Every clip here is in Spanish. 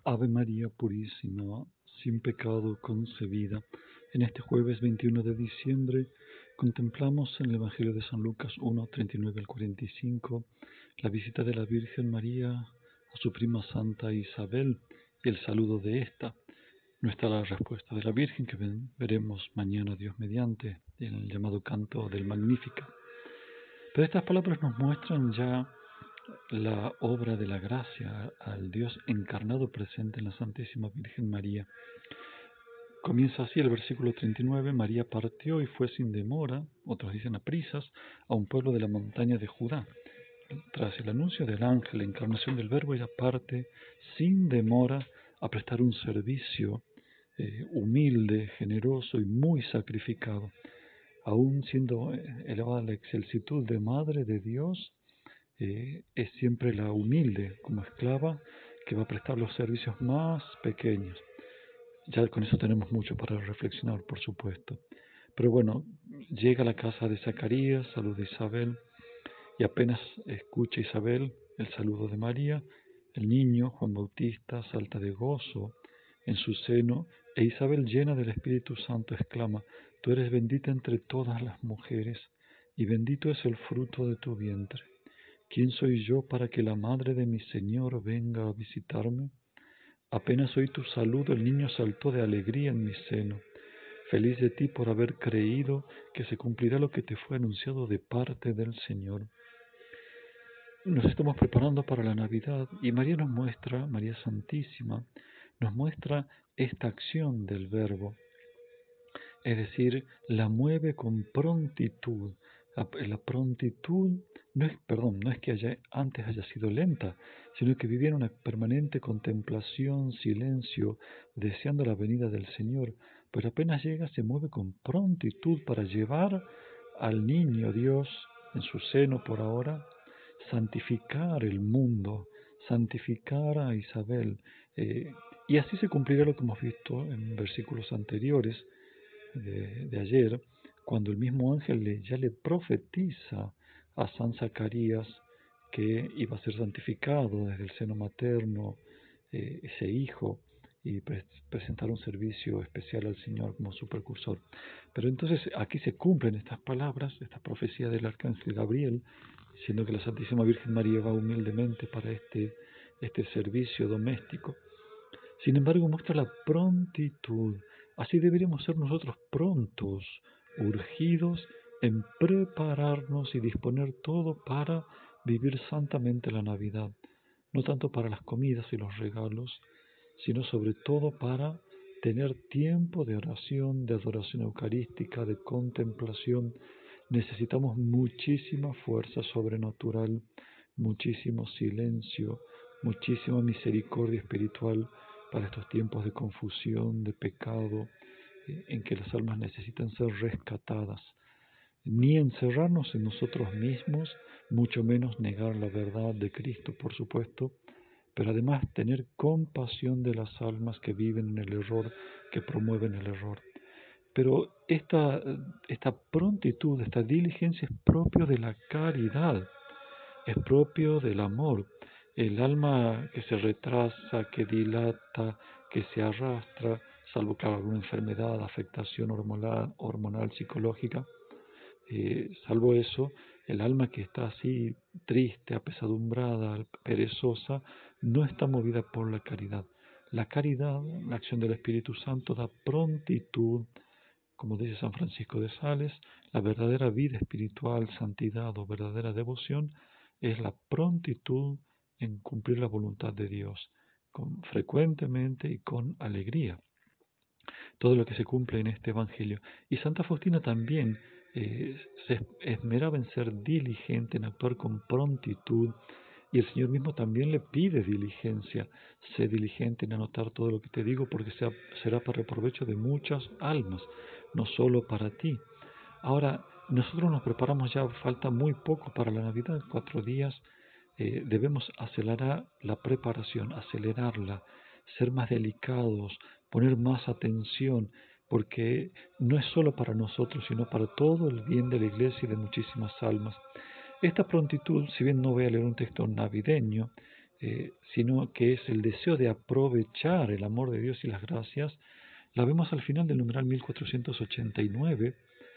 Ave María Purísima, sin pecado concebida. En este jueves 21 de diciembre contemplamos en el Evangelio de San Lucas 1, 39 al 45 la visita de la Virgen María a su prima Santa Isabel y el saludo de esta. No está la respuesta de la Virgen que veremos mañana, Dios mediante, en el llamado canto del Magníficat. Pero estas palabras nos muestran ya la obra de la gracia al Dios encarnado presente en la Santísima Virgen María. Comienza así el versículo 39: María partió y fue sin demora, otros dicen a prisas, a un pueblo de la montaña de Judá. Tras el anuncio del ángel, la encarnación del Verbo, ella parte sin demora a prestar un servicio humilde, generoso y muy sacrificado. Aún siendo elevada a la excelsitud de Madre de Dios, es siempre la humilde como esclava que va a prestar los servicios más pequeños. Ya con eso tenemos mucho para reflexionar, por supuesto. Pero bueno, llega a la casa de Zacarías, saluda a Isabel, y apenas escucha Isabel el saludo de María, el niño, Juan Bautista, salta de gozo en su seno, e Isabel, llena del Espíritu Santo, exclama: Tú eres bendita entre todas las mujeres, y bendito es el fruto de tu vientre. ¿Quién soy yo para que la madre de mi Señor venga a visitarme? Apenas oí tu saludo, el niño saltó de alegría en mi seno. Feliz de ti por haber creído que se cumplirá lo que te fue anunciado de parte del Señor. Nos estamos preparando para la Navidad y María Santísima, nos muestra esta acción del Verbo. Es decir, la mueve con prontitud. La prontitud no es que antes haya sido lenta, sino que vivía en una permanente contemplación, silencio, deseando la venida del Señor, pero apenas llega se mueve con prontitud para llevar al niño Dios en su seno por ahora, santificar el mundo, santificar a Isabel, y así se cumplirá lo que hemos visto en versículos anteriores de ayer, cuando el mismo ángel ya le profetiza a San Zacarías que iba a ser santificado desde el seno materno, ese hijo, y presentar un servicio especial al Señor como su precursor. Pero entonces aquí se cumplen estas palabras, esta profecía del arcángel Gabriel, siendo que la Santísima Virgen María va humildemente para este servicio doméstico. Sin embargo, muestra la prontitud. Así deberíamos ser nosotros, prontos, urgidos en prepararnos y disponer todo para vivir santamente la Navidad. No tanto para las comidas y los regalos, sino sobre todo para tener tiempo de oración, de adoración eucarística, de contemplación. Necesitamos muchísima fuerza sobrenatural, muchísimo silencio, muchísima misericordia espiritual para estos tiempos de confusión, de pecado, en que las almas necesitan ser rescatadas. Ni encerrarnos en nosotros mismos, mucho menos negar la verdad de Cristo, por supuesto, pero además tener compasión de las almas que viven en el error, que promueven el error. Pero esta prontitud, esta diligencia es propio de la caridad, es propio del amor. El alma que se retrasa, que dilata, que se arrastra, salvo que alguna enfermedad, afectación hormonal psicológica, salvo eso, el alma que está así triste, apesadumbrada, perezosa, no está movida por la caridad. La caridad, la acción del Espíritu Santo, da prontitud. Como dice San Francisco de Sales, la verdadera vida espiritual, santidad o verdadera devoción es la prontitud en cumplir la voluntad de Dios, frecuentemente y con alegría. Todo lo que se cumple en este Evangelio. Y Santa Faustina también se esmeraba en ser diligente, en actuar con prontitud, y el Señor mismo también le pide diligencia. Sé diligente en anotar todo lo que te digo, porque será para el provecho de muchas almas, no solo para ti. Ahora, nosotros nos preparamos ya, falta muy poco para la Navidad, 4 días. Debemos acelerar la preparación, acelerarla, ser más delicados, poner más atención, porque no es solo para nosotros, sino para todo el bien de la Iglesia y de muchísimas almas. Esta prontitud, si bien no voy a leer un texto navideño, sino que es el deseo de aprovechar el amor de Dios y las gracias, la vemos al final del numeral 1489.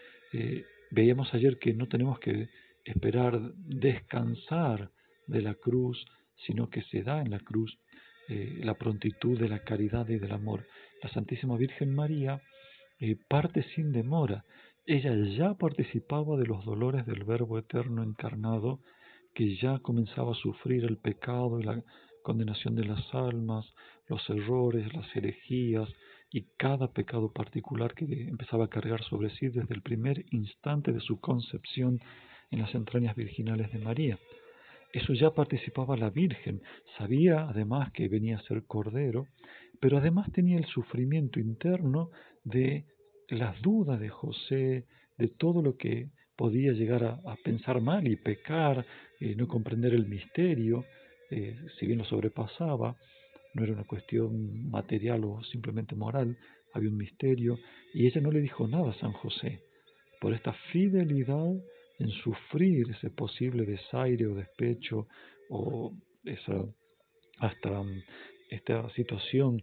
Veíamos ayer que no tenemos que esperar descansar de la cruz, sino que se da en la cruz la prontitud de la caridad y del amor. La Santísima Virgen María parte sin demora. Ella ya participaba de los dolores del Verbo eterno encarnado, que ya comenzaba a sufrir el pecado y la condenación de las almas, los errores, las herejías y cada pecado particular que empezaba a cargar sobre sí desde el primer instante de su concepción en las entrañas virginales de María. Eso ya participaba la Virgen, sabía además que venía a ser Cordero, pero además tenía el sufrimiento interno de las dudas de José, de todo lo que podía llegar a pensar mal y pecar, no comprender el misterio, si bien lo sobrepasaba, no era una cuestión material o simplemente moral, había un misterio, y ella no le dijo nada a San José. Por esta fidelidad en sufrir ese posible desaire o despecho o esa hasta esta situación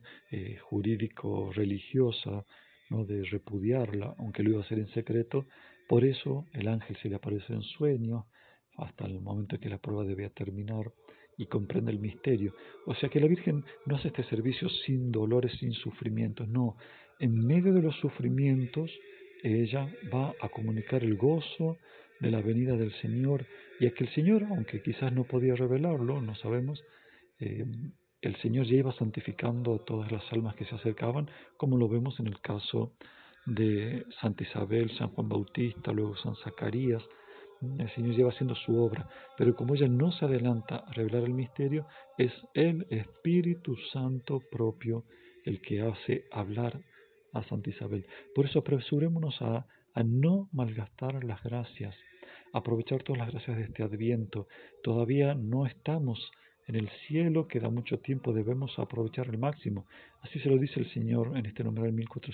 jurídico-religiosa, ¿no? De repudiarla, aunque lo iba a hacer en secreto. Por eso el ángel se le aparece en sueños hasta el momento en que la prueba debía terminar y comprende el misterio. O sea que la Virgen no hace este servicio sin dolores, sin sufrimientos, no. En medio de los sufrimientos, ella va a comunicar el gozo de la venida del Señor, y a que el Señor, aunque quizás no podía revelarlo, no sabemos, eh, el Señor ya iba santificando a todas las almas que se acercaban, como lo vemos en el caso de Santa Isabel, San Juan Bautista, luego San Zacarías. El Señor lleva haciendo su obra, pero como ella no se adelanta a revelar el misterio, es el Espíritu Santo propio el que hace hablar a Santa Isabel. Por eso apresurémonos a no malgastar las gracias, aprovechar todas las gracias de este Adviento. Todavía no estamos en el cielo, queda mucho tiempo, debemos aprovechar al máximo. Así se lo dice el Señor en este numeral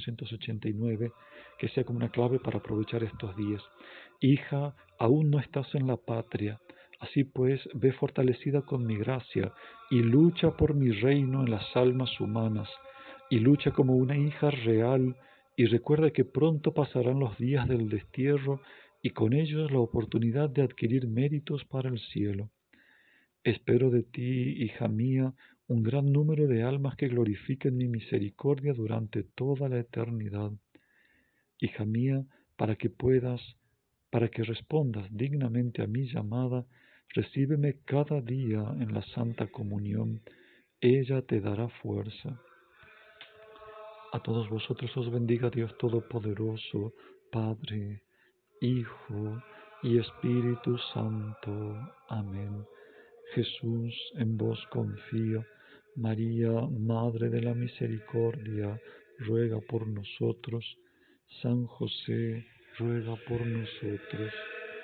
1489, que sea como una clave para aprovechar estos días. Hija, aún no estás en la patria, así pues ve fortalecida con mi gracia y lucha por mi reino en las almas humanas, y lucha como una hija real, y recuerda que pronto pasarán los días del destierro y con ellos la oportunidad de adquirir méritos para el cielo. Espero de ti, hija mía, un gran número de almas que glorifiquen mi misericordia durante toda la eternidad. Hija mía, para que para que respondas dignamente a mi llamada, recíbeme cada día en la Santa Comunión. Ella te dará fuerza. A todos vosotros os bendiga Dios Todopoderoso, Padre, Hijo y Espíritu Santo. Amén. Jesús, en vos confío. María, Madre de la Misericordia, ruega por nosotros. San José, ruega por nosotros.